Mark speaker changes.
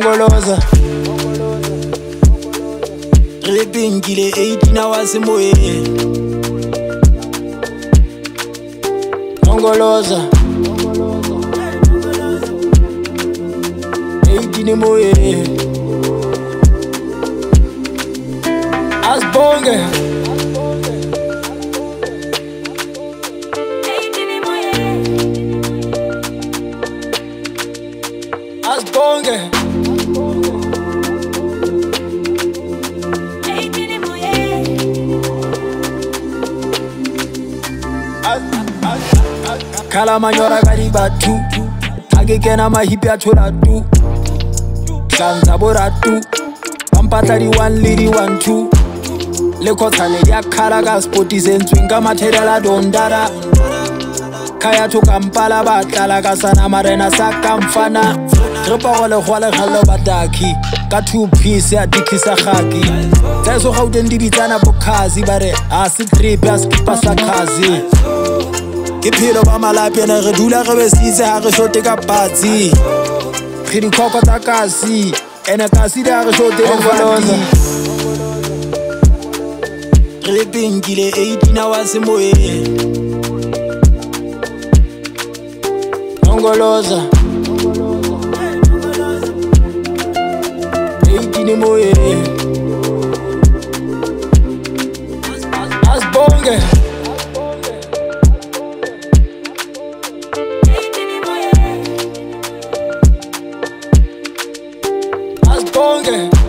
Speaker 1: Mongoloza Ripping kile 18 hours moye Mongoloza 18 moye Asbonge Asbonge Kala manyora gari batu Age kena mahipi atura tu Sanza bora tu Pampatari 1 liri 1 2 Leko tane dia kala ga spoti zentswinga materiala dondara Kaya to Kampala batala ka sana marena saka mfana Repa gole gole galo bataki Ka 2 piece ya dikisa khaki Tseso gauden dibitsana bokhazi bare a se trip ya skipa sa khazi Ke phelo ba malapi ene re dula re besitse ha re shote ka patsi Re di khoko tsa kasi ene kasi di ha re shote le Mongoloza Re pingile 18 hours moye Mongoloza 18 moye Asbonge Asbonge